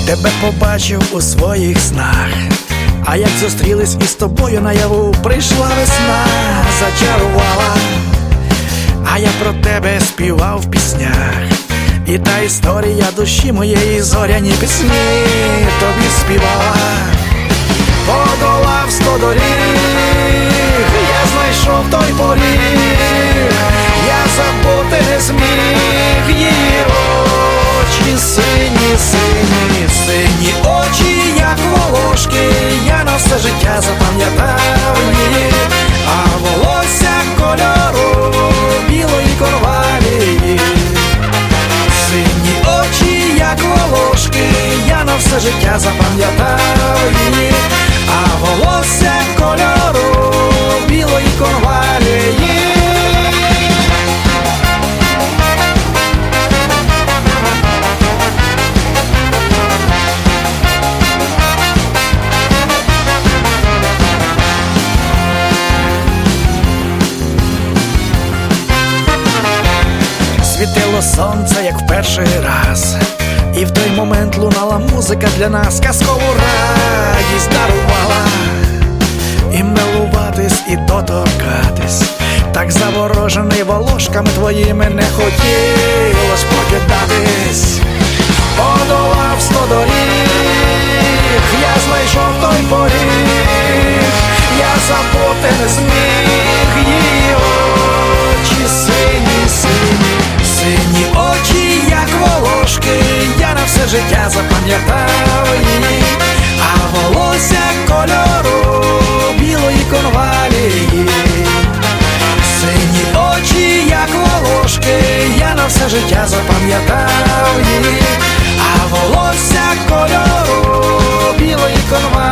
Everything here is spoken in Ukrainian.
Тебе побачив у своїх снах, а як зустрілись із тобою наяву, прийшла весна, зачарувала, а я про тебе співав в піснях. І та історія душі моєї, зоряні пісні тобі співала. Подолав 100 доріг, я знайшов той поріг, я забути не зміг її очі, сині, сині, сині очі, як волошки, я на все життя запам'ятав її, а волосся кольору білої корвалії. Сині очі, як волошки, я на все життя запам'ятав її, а волосся кольору білої корвалії. Світило сонце, як в перший раз, і в той момент лунала музика для нас, казкову радість дарувала. І милуватись, і доторкатись, так заворожений волошками твоїми, не хотілось покидатись. Подолав 100 доріг, я знайшов той поріг, я забути не зміг її очі, сині, сині, сині очі, як волошки, я на все життя запам'ятав її, а волосся кольору білої конвалії. Сині очі, як волошки, я на все життя запам'ятав її, а волосся кольору білої конвалії.